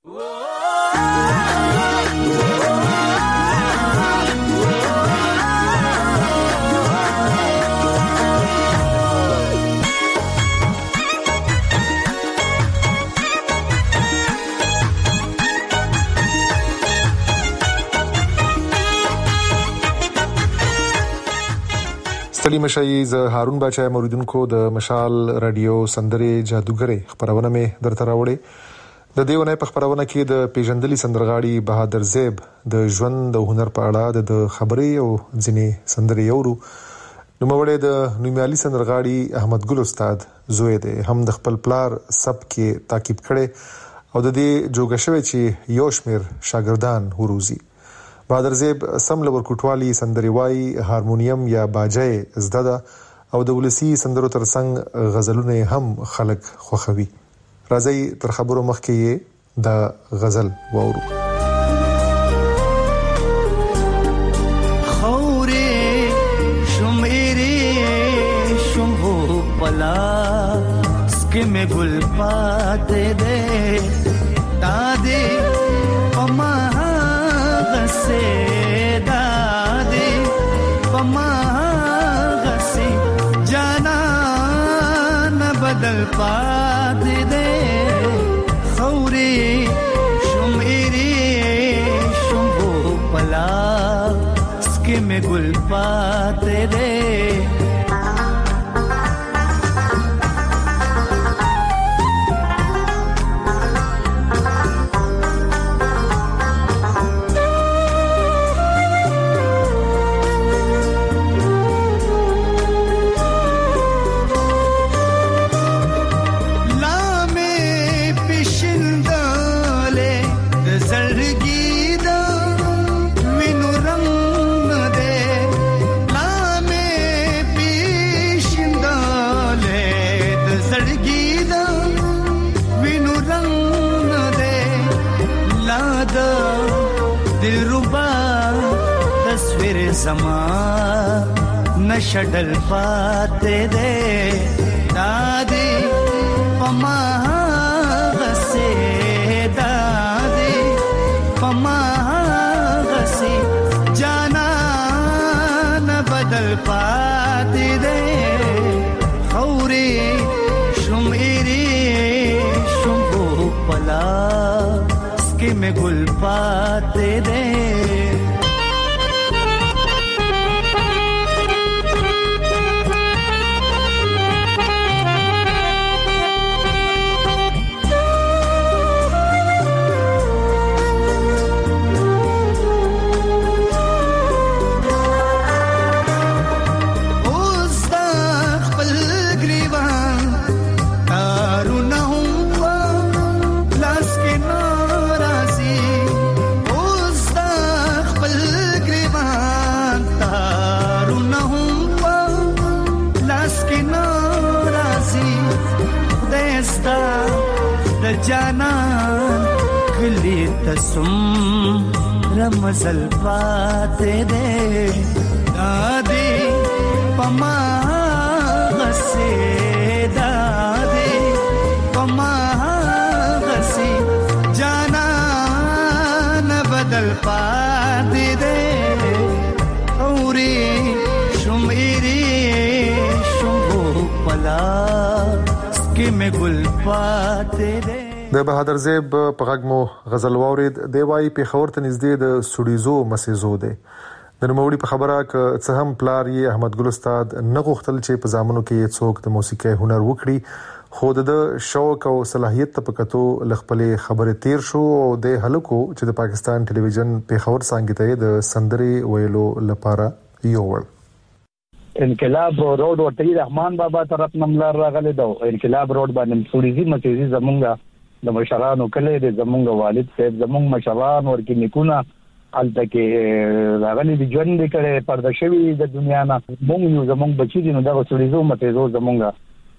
ستړي مشي ز هارون بچا موریدونکو د مشال رادیو سندري جادوګری خبرونه مې درته راوړې. د دیونه په خبرونه کې د پیژندلي سندرغاړي بهادر زیب د ژوند او هنر په اړه د خبرې او ځینې سندري اورو. نو موړې د نومیالي سندرغاړي احمد ګل استاد زوی دی هم د خپل پلار سب کې تعقیب کړي او د دې جوګه شوی چې یو شمیر شاګردان وروزي. بهادر زیب سم لور کوټوالي سندريوای هارمونیم یا باجای زده او د ولسی سندرو ترڅنګ غزلونه هم خلق خوخوي. راځي تر خبرو مخکې د غزل وورو. خورې شمېرې شمو پلا سکه مې ګل پاتې دې دادې پما से दादे पमा गसी जाना न बदल पाते दे खौरे शुमेरे शुम्भो पला स्के में गुल पाते दे समा नशडल पाते दे दादी पमा गसे दादी पमा गसे जाना न बदल पाते दे खौरे शुमेरे शुम्भो पला स्के में गुल पाते दे जाना गली तसुम रमजल पाते दे दादी पमा गसे दादी पमा गसे जाना न बदल पाते दे औरे शुमेरे शुम्भो पला स्के में गुल पाते दे. د بهادر زیب په غږمو غزل واورید دی وای په خبر ته نږدې د سړیزو مسیزو دی. د نوموړي په خبره ک څه هم پلار یې احمد ګل استاد نه غوښتل چې په ځامنو کې څوک د موسیقي هنر وکړي خو د شوق او صلاحیت په کتو لخپلې خبره تیر شو او د هلکو چې د پاکستان ټلویزیون په خبر څنګه ته د سندري ویلو لپاره یو ور انقلاب روډ ورته رحمان بابا طرف نملار راغله دو انقلاب روډ باندې سړيزي مسیزي زمونږه د مشرانو کله د زمونږ والد صاحب زمونږ مشران ورکی نکونه الته کې راغلي د ژوند کړه پرده شوی د دنیا نه مونږ یو زمونږ بچی دي نو دا سړيزو مته زو زمونږ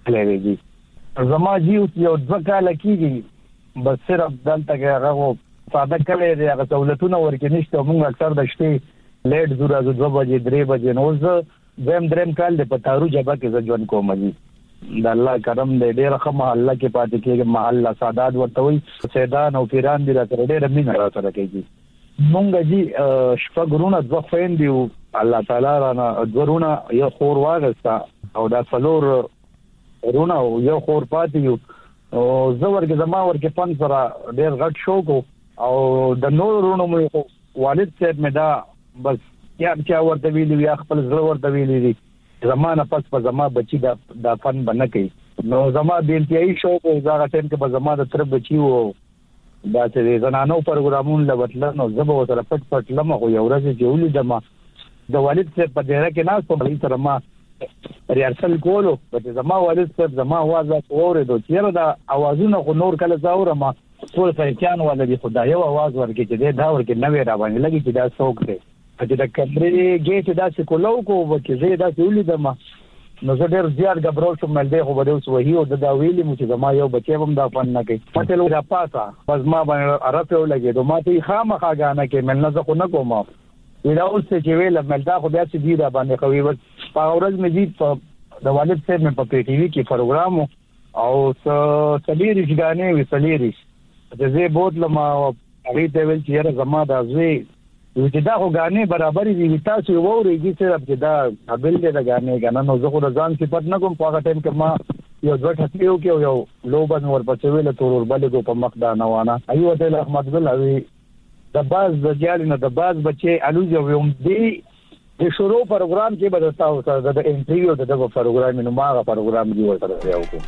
لري. زما جی یو ځکه لکېږي بس صرف دلته کې هغه ساده کله دی هغه سہولتونه ورکې نشته. موږ اکثر د شپې لیټ زو راځو دوه بجې درې بجې نو زه زم دریم کال د پتارو جبا کې ځ ژوند کوم دي. د الله کرم دې ډېر ښه محله کې پاتې کېږي. محله سادات ورته وي سیدان او پیران دې راته ډېر مين راته کوي. مونږ جی شپه ګرونه دوه فین دی الله تعالی رانا ورونه یو خور واغستا او دا څلور ورونه یو خور پاتې یو او زه ورګه زما ورګه پن سره ډېر غټ شوق او د نور ورونو مې والد صاحب مې دا بس یا چا ورته ویلی یا خپل زړه ورته ویلی دي زمانه پس په زما بچی دا د فن بنه کوي. نو زما د انتهایی شوق او دا ټیم کې به زما د تر بچی وو دا چې زنانو پروګرامونه لوتل نو زبو سره پټ پټ لمه خو یو ورځ جوړی دما د والد صاحب په ډیره کې ناس په بل سره ما ریارسل کولو په زما والد صاحب زما आवाज اورېدو چې دا اوازونه خو نور کله زاوره ما ټول فرچان ولدي خدای یو आवाज ورکړي چې دا ورکه نوې را باندې لګي چې دا څوک دی چې د کمرې ګیټ دا چې کولو کو چې زه دا ولیدم نو زه ډېر زیات غبرول شوم مل دی خو به اوس وਹੀ او دا ویلي مو چې زما یو بچی هم دا فن نه کوي پته لو دا پاسا بس ما باندې عرفه ولګي نو ما ته خامخا غانه کې مل نه زه خو نه کوم دا اوس چې ویل مل دا خو بیا چې دی دا باندې خوي بس په ورځ مې دي د والد صاحب مې په پی ټی وی کې پروګرام او سلیری ځګانې وی سلیری چې زه بوتلم هغه ته ویل چې زما دا زوی چې دا خو غانې برابرې دي تاسو ووريږي صرف چې دا قابل دي دا غانې غنه نو زه خو ځان کې پټ نه کوم په هغه ټیم کې ما یو ځټ هتیو کې یو لوبن ورپسې ویل تورور بلګو په مخ دا نه وانه ایو ته احمد ګل اوی د باز د جال نه د باز بچي الوزه ووم دی د شروع پروګرام کې بدلتاو سره د انټرویو د دغه پروګرام نو ما هغه پروګرام دی ورته یو کو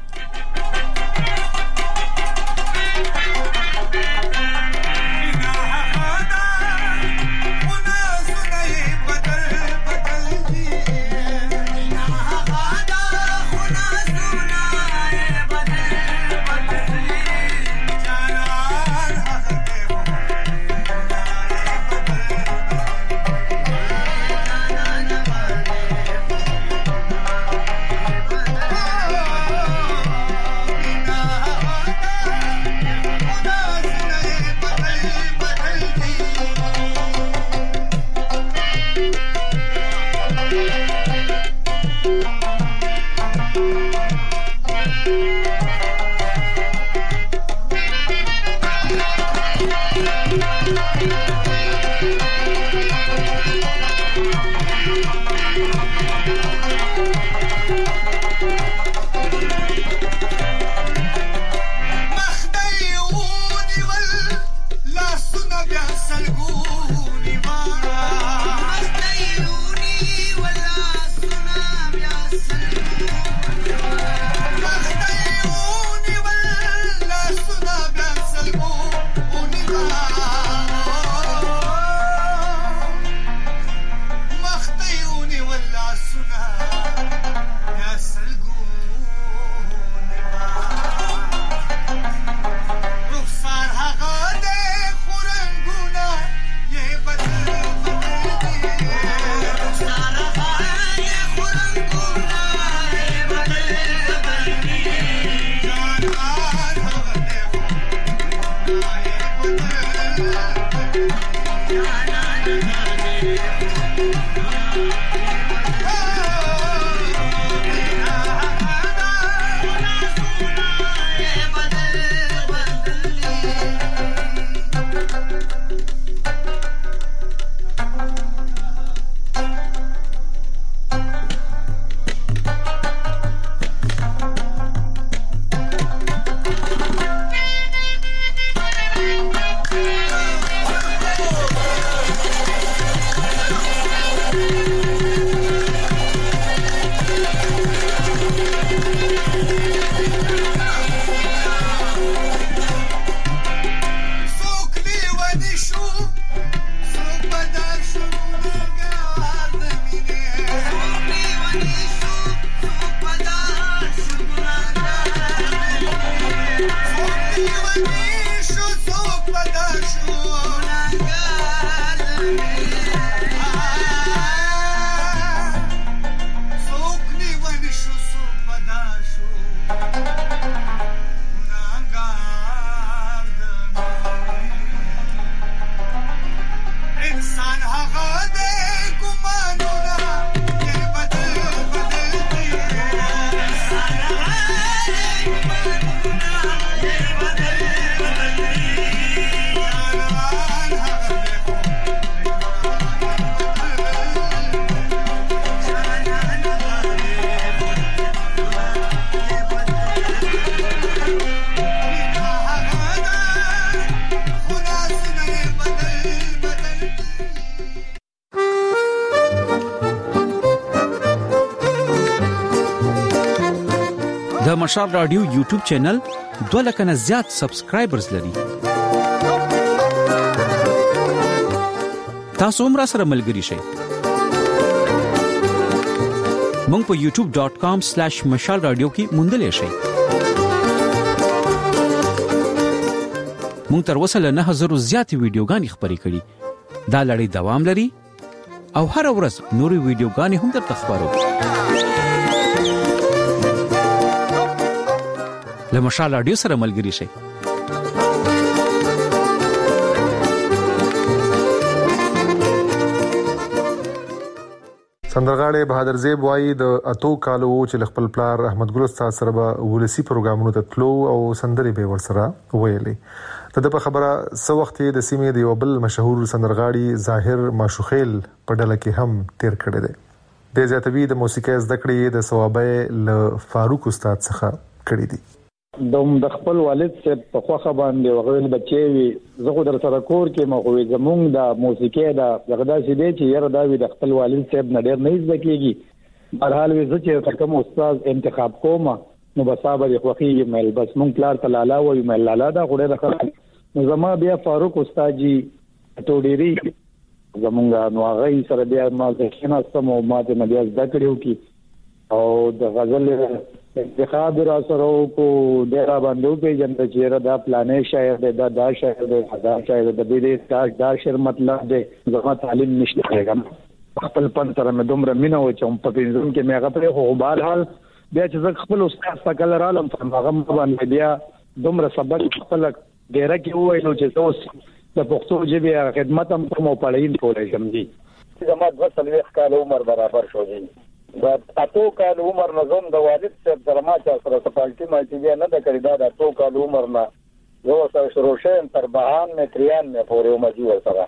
د مشال رادیو یوټیوب چینل دوه لک نه زیات سبسکرایبرز لري. تاسو هم را سره ملګري شئ. مونږ په یوټیوب ډاٹ کام سلیش مشال رادیو کې موندلې شئ. مونږ تر اوسه له نه هزار زیاتې ویډیوګانې خپرې کړې. دا لړۍ دوام لري او هر ورځ نورې ویډیوګانې هم درته خبرو. له مشال رادیو سره ملګري شئ. سندرغاړي بهادر زیب وایي د اتو کالو چې خپل پلار احمد ګل استاد سره به ولسی پروګرامونو ته تلو او سندري به ورسره ویلي. د په خبره سو وخت د سیمې د یو بل مشهور سندرغاړي ظاهر ماشوخیل په ډله کې هم تیر کړی دی. د زیاتوی د موسیقي زده کړې د ثوابه ل فاروق استاد څخه کړی دی. دوم د خپل والد څخه په خوخه باندې وغویل بچي وي زه در سره کور کې مخوي زمونږ د موسیقي د غدا سي دي چې یره دا وي د خپل والد صاحب نه ډېر نه ځکیږي. بهرحال وي چې کوم استاد انتخاب کوم نو بصابر خوخي مل بس مونږ پلار تلالا وي مل لالا دا غوړې راخه نو زما بیا فاروق استاد جی ټوډيري زمونږ نو هغه سره بیا ما ځکه سم او ما ته بیا ذکر یو کی او د غزل انتخاب را سره کو ډیر باندې په جنت چیرې دا پلانې شاعر دا دا شاعر دا شاعر د دې دا دا شعر مطلب دی زما تعلیم نشته کېږم خپل پن سره مې دومره مینه و چې په پینځم کې مې هغه پر خو بهر حال بیا چې خپل استاد څخه لرالم هغه باندې بیا دومره سبق خپل ډیره کې وایو چې اوس د پښتو ژبې خدمت هم کوم پړین کولای شم دي. زما د وسلې کال عمر برابر شو دي. دا تاسو کال عمر نظم د والد صاحب سره ما چې سره سپالټي ما چې نه د کړی دا د تاسو کال عمر نه یو سره شروع شین تر بهان متریان نه پورې عمر جوړ سره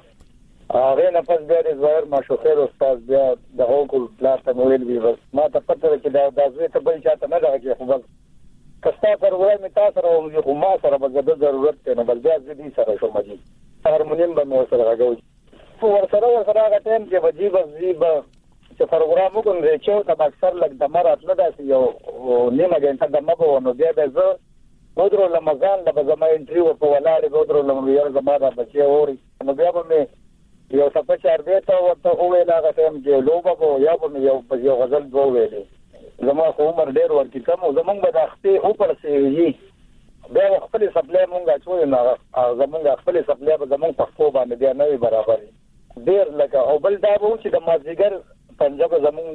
هغه نه پس بیا د زویر ماشوخیر استاد بیا د هوکل پلاټ مویل وی بس ما ته پته چې دا د زوی ته بل چاته نه راځي خو بس کستا پر وای می تاسو سره او ما سره به د ضرورت نه بل بیا دې سره شو مجي هارمونیم به مو سره راغوي خو ور سره ور سره هغه ټیم کې وجيب وجيب چې پروګرام وکړم چې دا اکثر لګ د مرات نه داسې یو نیمه غنټه د مبو نو بیا د زه ودرو لمزان د زما انټریو په ولاړې ودرو لمزان زما د بچي اوري نو بیا به یو څه په چار دی ته ورته ویل هغه ټیم کې لوبه کو یا به یو یو غزل دوه ویلې زما عمر ډېر ورکی کم او زمونږ به د اخته اوپر سي بیا خپل سپلای مونږه چوي نه زمونږ خپل سپلای به زمونږ په خو باندې بیا نه برابر ډېر لکه او بل دا و چې د مازیګر پنجاب زمون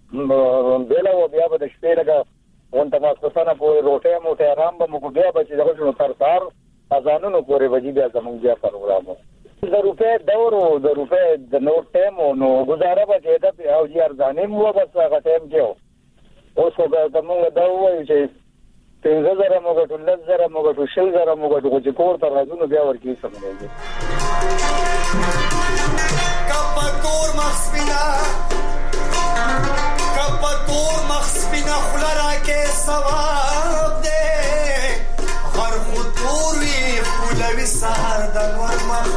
بیل او بیا به د شپې لګه اونته تاسو سره په روټه موټه آرام به موږ بیا به چې دغه شنو تر سار اذانونو پورې وځي بیا زمون بیا پروګرام د روپې دور او د روپې د نو ټیم نو گزاره به کېده او جی ارزانه مو بس هغه ټیم کې اوس هغه زمون دا وایي چې څنګه زره موږ ټول زره موږ ټول شل زره موږ چې کور ته راځو بیا ورکی سمېږي کپتور مخسپینا کپتور مخسپینا خلرا کې ثواب دې هر خطور وی خلوی سحر د نور مخ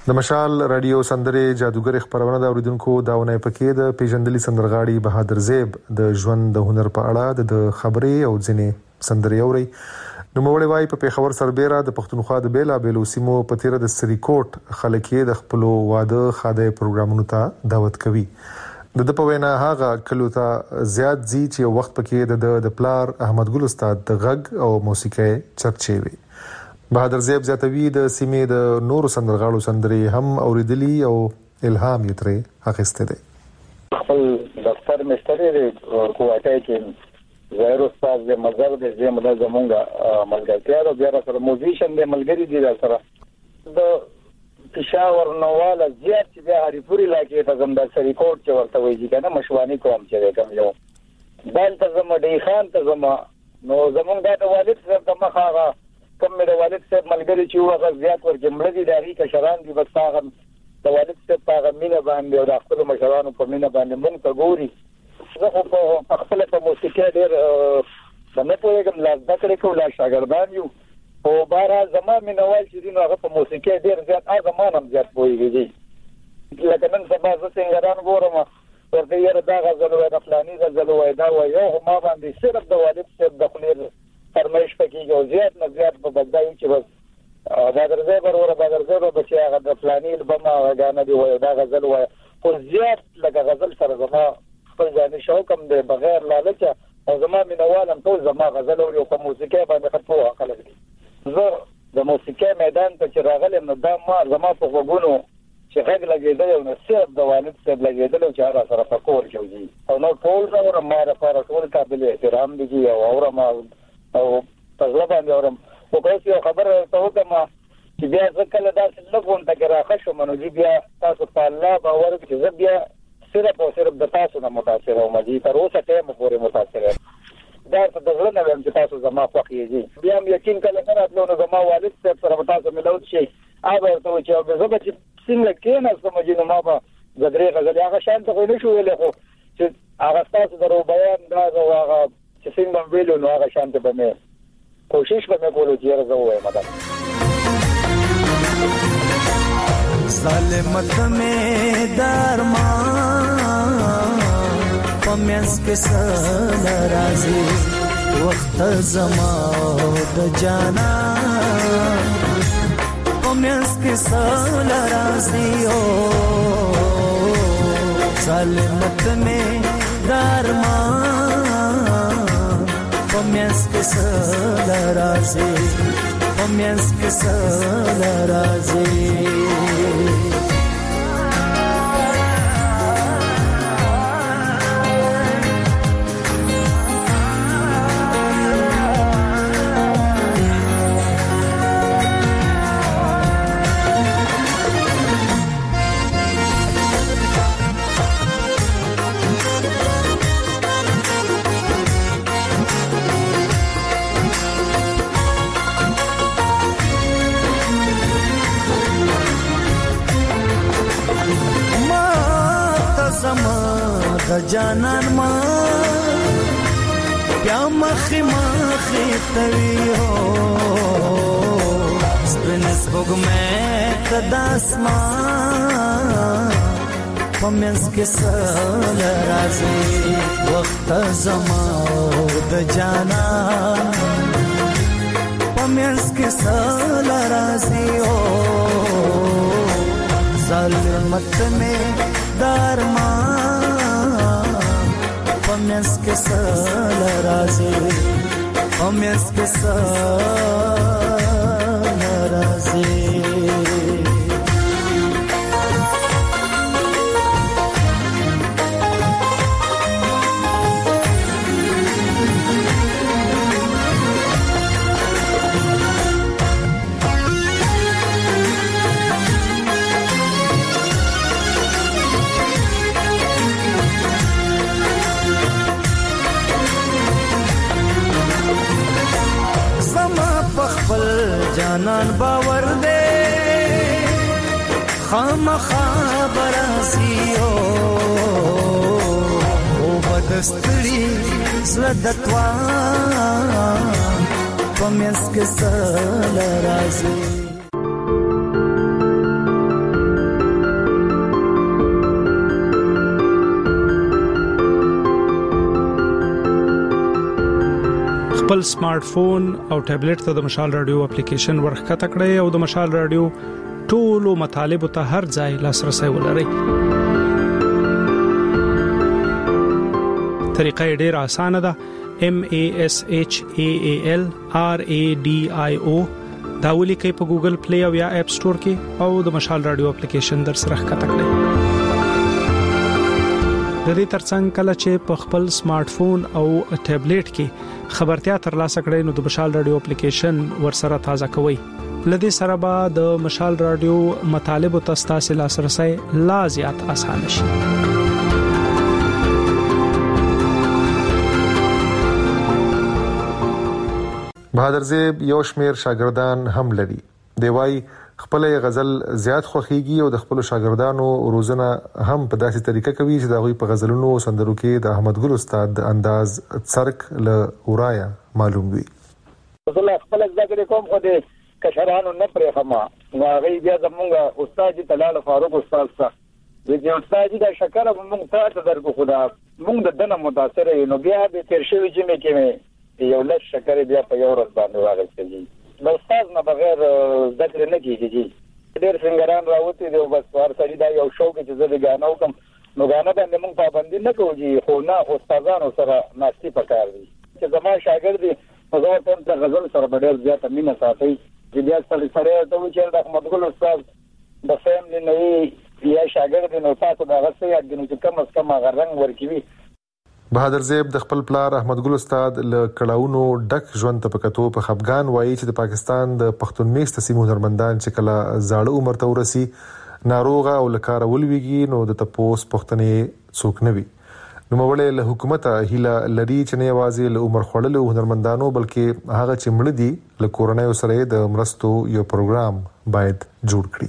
د مشال رادیو سندره جادوګر خبرونه د اوریدونکو داونه پکې د پیژندلي سندرغاړي بهادر زیب د ژوند د هنر په اړه د خبرې او ځینې سندري اوري. نو مولوی وايي په پیښور سربېره د پښتونخوا د بیلا بیلو سیمو په تیر د سریکوټ خلکې د خپل واده خاده پروګرامونو ته دعوت کوي. د د په وینا هغه کلو ته زیات زی چې وخت پکې د د پلار احمد ګل استاد د غږ او موسیقي چرچې وي. بهادر زیب زیاتوي د سیمې د نورو سندرغاړو سندري هم اوریدلی او الهام یې ترې اخیسته دي. خپل دفتر مشتری دی کوټه کې زهیر استاد د مزر د زموږ د زمونږه ملګرتیا او بیا سره موزیشن د ملګری دي سره د پېښور نواله زیات چې بیا هریپوري علاقې ته زموږ د سریکوټ چې ورته وایي کنه مشوانی کوم چې کوم یو دلته زموږ د خان ته زموږ نو زمونږ د والد سره د مخاغه کوم مې د والد صاحب ملګری چې هغه زیات ورجمړه دي دغه کشران دي بس هغه د والد صاحب په مینه باندې او د خپل مشرانو په مینه باندې مونږ ته ګوري. زه په خپل په موسیقي ډېر د نه پوهېږم لا زده کړې کوم لا شاګردان یو او بارا زما مینوال چې دي نو هغه په موسیقي ډېر زیات هغه زمان هم زیات پوهېږي. لکه نن سبا زه سنګران ګورم ورته یې دا غزل وایي د فلاني غزل وایي دا وایي او ما باندې صرف د والد صاحب د خولې فرمایش پکې یو زیات نه زیات په بدایي چې بس دا درځي بروره دا درځي به چې هغه د فلاني البم غاڼه دی وایي دا غزل وایي خو زیات لکه غزل سره زما خپل ځاني شوق هم دی بغیر لالچ او زما مینوال هم ټول زما غزل او په موسیقي باندې خپل عقل دي. زه د موسیقي میدان ته چې راغلم نو دا ما زما په وګونو چې غږ لګېدل نو صرف د والد صاحب لګېدل چې هغه سره په کور کې وځي او نو ټول زما ما لپاره ټول قابل احترام دي او اورم او تاسو باندې اورم او کوم یو خبره ته وکم چې بیا ځکه دا لږون ته راخه شو منو دي بیا تاسو په الله باور کې زه بیا صرف او صرف د تاسو نه متاثر او مزي تر اوسه ټیم پورې متاثر دا ته د ځل نه ویم چې تاسو زما خوښیږي بیا هم یقین کله نه راتلو نو زما والد صاحب سره تاسو ملوت شي هغه ته چې زه به څنګه کېنه سم جن ما به زدري غزل هغه شان ته نه شو ویلې خو چې هغه تاسو درو بیان دا هغه چې څنګه ویلو نو هغه شان ته به مې کوشش به مې کولو چې زه وایم دا ظالمت میں درمان پمیس کے سال رازی وقت زما د جانا پمیس کے سال رازی او ظالمت میں درمان پمیس کے سال رازی پمیس کے سال رازی د جانان ما بیا مخی مخی توی ہو سپنس بگ میں تداسمان پمیز کے سال رازی وقت زمان د جانان پمیز کے سال رازی ہو ظالمت میں درمان پمیس کے سال رازی پمیس کے سال رازی جانان باور دے خام خبرسی ہو او بدستری زدتوان پمیس کے سال رازی خپل سمارټ فون او ټابلیټ ته د مشال رادیو اپلیکیشن ورخکته کړئ او د مشال رادیو ټولو مطالبه ته هر ځای لاسرسي ولرئ. طریقه ډیره اسانه ده. M A S H A A L R A D I O دا ولیکئ په ګوګل پلی او یا اپ سٹور کې او د مشال رادیو اپلیکیشن در سره ښکته کړئ. د دې ترڅنګ کله چې په خپل سمارټ فون او ټابلیټ کې خبرتیا ترلاسه کړئ نو د مشال رادیو اپلیکیشن ورسره تازه کوئ. لدې سره به د مشال رادیو مطالب او تاسو لاسرسي لا زیات اسانه شي. بهادر زیب یو شمیر شاګردان هم لري. دی وايي خپل غزل زیات خوخيږي او د خپل شاګردانو روزنه هم په داسې طریقه کوي چې دا غوي په غزلونو سندرو کې د احمد ګل استاد د انداز څرک له اورایا معلوم وي. زه خپل ذکر کوم خو دې کشرانو نه پرې خما نو هغه بیا زمونږ استاد طلال فاروق استاد څخه د دې استاد د شکر موږ ته درکو خدا موږ د دنه متاثر نو بیا به تیر شوی چې مې کې یو لږ شکر بیا په یو ورځ باندې واغستې. نو استاد نه بغیر ذکر نه کیږي. ډېر څنګهران راوتی دی بس هر سړي دا یو شوق چې زه غاڼو کوم نو غاڼه باندې موږ پابندي نه کوو خو نه استادانو سره ناشتي پکار دي چې زما شاګرد دي په ځای ته غزل سره ډېر زیات مینه ساتي. چې بیا سره سره ته چې د احمد ګل استاد د فیملی نه یا شاګرد نو تاسو دا غسه یاد دي چې کم از کم هغه رنگ ورکوي. بهادر زیب د خپل پلار احمد ګل استاد له کړهونو ډک ژوند ته پکتو په خفغان وایي چې د پاکستان د پښتون میشت سیمو هنرمندان چې کله زاړه عمر ته ورسي ناروغه او لکار ولويږي نو د تپوس پښتنې څوک نه وي. نو مولې له حکومت هیله لري چې نه یوازې له عمر خړل هنرمندانو بلکې هغه چې مړ دي له کورونای سره د مرستو یو پروګرام باید جوړ کړي.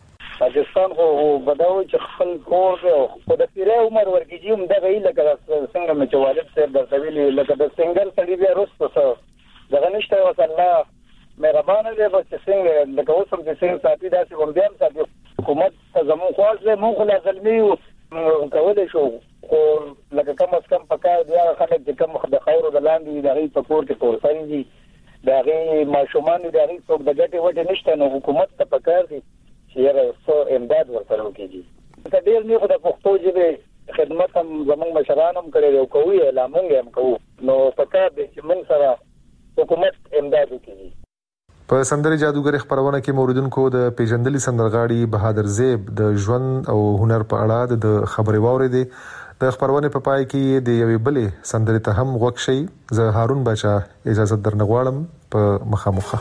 پاکستان خو بداوي چې خپل کور او د پیره عمر ورګي هم د غیله کړه څنګه مې چې والد صاحب د سویل لکه د سنگل سړي بیا رسته څه دغه نشته او الله مهربانه دی چې څنګه لکه اوس هم چې څنګه ساتي داسې هم بیا ساتي. حکومت ته زموږ خواږه مونږ له ظلمي کولای شو خو لکه کم از کم پکار دی خلک چې کم د خیر د لاندې د غي په کور کې تور سړي دي د غي ماشومان د غي څوک د ګټي وټه نشته نو حکومت ته پکار دي یره سو امداد ورسره وکړي. دا ډیر نه خو د پښتو ژبې خدمت هم زموږ مشران هم کړی او کوي اعلانونه هم کوي نو پکار دي چې موږ سره حکومت امداد وکړي. په سندري جادوګر خبرونه کې موریدونکو د پیژندلي سندرغاړي بهادر زیب د ژوند او هنر په اړه د خبري واوري دي. د خبرونه په پای کې د یوې بلې سندري ته هم غوښ شي. زه هارون بچا اجازه درنغواړم په مخامخه.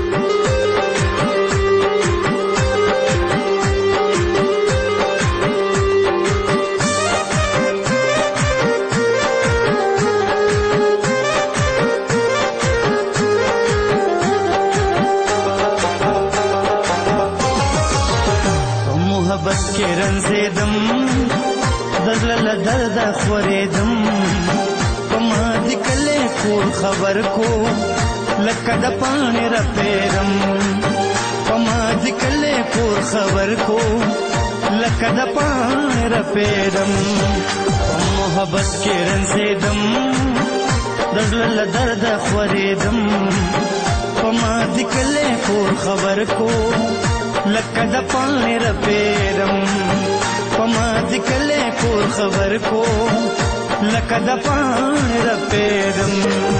درد خوریدم پما دکلے کور خبر کو لکه د پانی را پیرم پما دکلے کور خبر کو لکه د پانی را پیرم محبت کې رنزیدم دزل درد خوریدم پما دکلے کور خبر کو لکه د پانی را پیرم پما دکلے کور خبر کو لکه د پانی را پیرم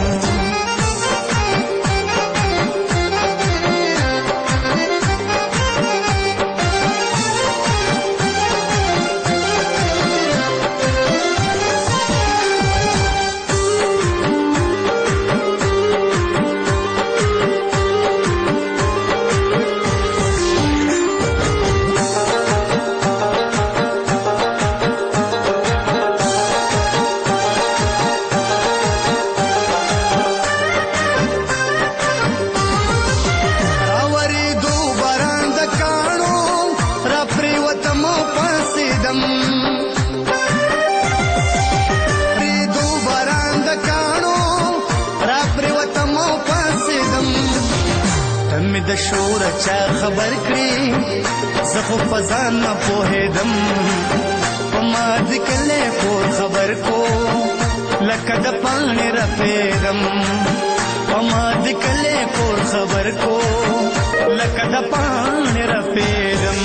د شور چا خبر کړي زخو فزان نه پوهېدم پما ذکلې کور خبر کو لکه د پانی را پیرم پما دکلې کور خبر کو لکه د پاڼې رپېدم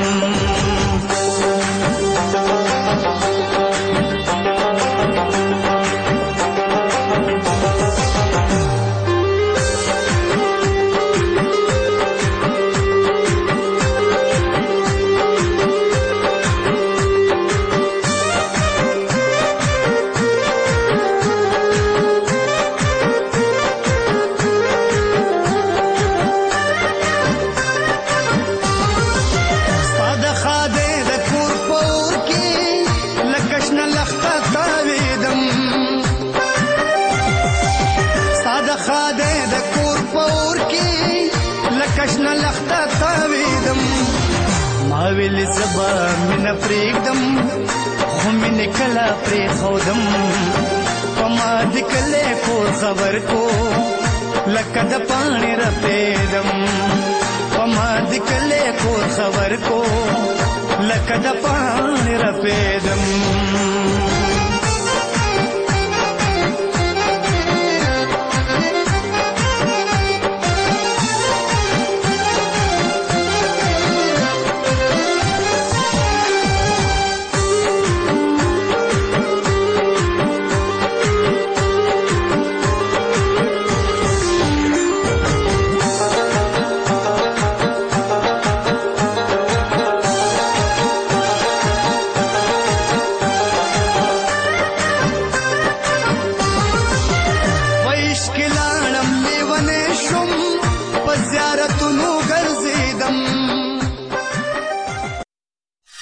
ویل زبا من پریږدم خو مینې کله پرېښودم پما دکلې کور خبر کو لکه د پاڼې رپېدم پما دکلې کور خبر کو لکه د پاڼې رپېدم